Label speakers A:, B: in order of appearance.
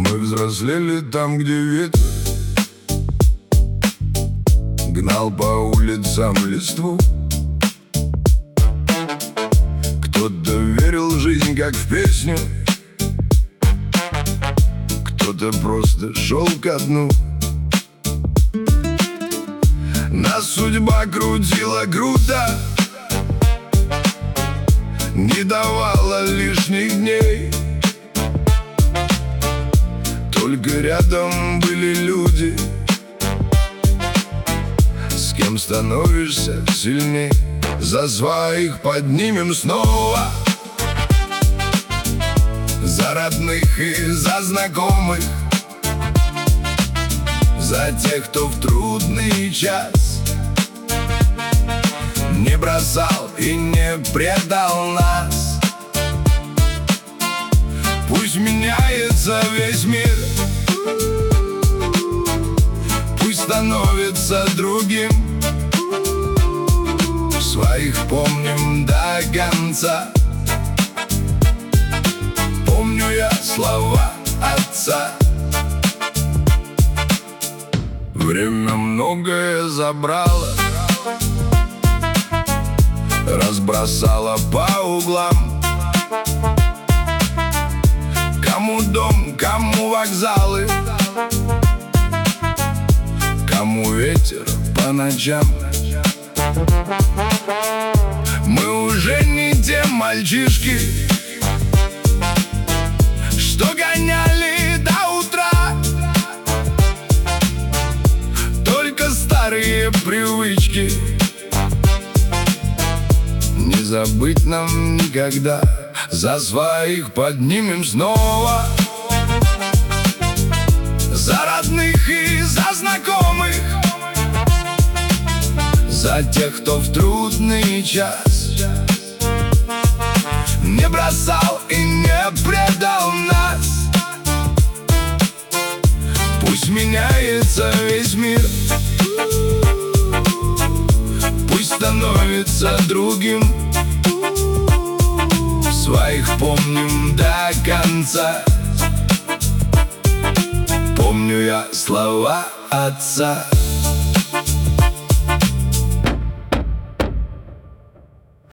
A: Мы взрослели там, где ветер гнал по улицам листву. Кто-то верил в жизнь, как в песню, кто-то просто шел ко дну. Нас судьба крутила круто, не давала лишних дней. Только рядом были люди, с кем становишься сильней. За своих поднимем снова, за родных и за знакомых, за тех, кто в трудный час не бросал и не предал нас. Пусть меняется весь мир, пусть становится другим, своих помним до конца. Помню я слова отца. Время многое забрало, разбросало по углам. Кому дом, кому вокзалы, кому ветер по ночам. Мы уже не те мальчишки, что гоняли до утра. Только старые привычки не забыть нам никогда. За своих поднимем снова, за родных и за знакомых, за тех, кто в трудный час не бросал и не предал нас. Пусть меняется весь мир, пусть становится другим, своих помним до конца. Помню я слова отца.